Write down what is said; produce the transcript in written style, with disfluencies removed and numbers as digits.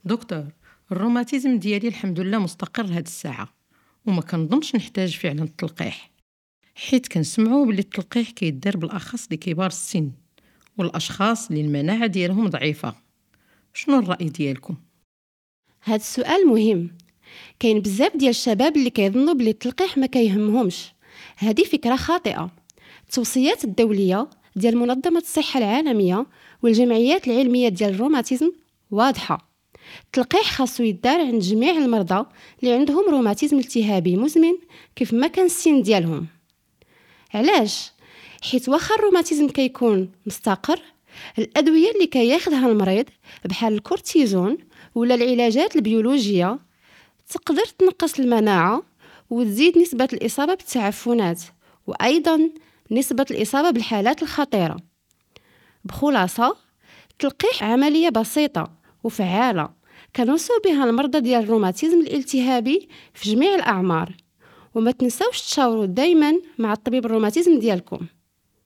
دكتور، الروماتيزم ديالي الحمد لله مستقر هاد الساعة، وما كنظنش نحتاج فعلا التلقيح، حيت كنسمعوا بلي التلقيح كيدار بالأخص لكبار السن والأشخاص اللي المناعة ديالهم ضعيفة. شنو الرأي ديالكم؟ هاد السؤال مهم. كاين بزاف ديال الشباب اللي كيظنوا بلي التلقيح ما كيهمهمش. هذه فكرة خاطئة. التوصيات الدولية ديال منظمة الصحة العالمية والجمعيات العلمية ديال الروماتيزم واضحة. التلقيح خاصو يدار عند جميع المرضى اللي عندهم روماتيزم التهابي مزمن كيف ما كان السن ديالهم. علاش؟ حيت واخا الروماتيزم كيكون مستقر، الأدوية اللي كياخدها المريض بحال الكورتيزون ولا العلاجات البيولوجية تقدر تنقص المناعة وتزيد نسبة الإصابة بالتعفنات، وأيضا نسبة الإصابة بالحالات الخطيرة. بخلاصة، التلقيح عملية بسيطة وفعالة كنوصوا بها المرضى ديال الروماتيزم الالتهابي في جميع الأعمار. وما تنسوش تشاوروا دايما مع الطبيب الروماتيزم ديالكم.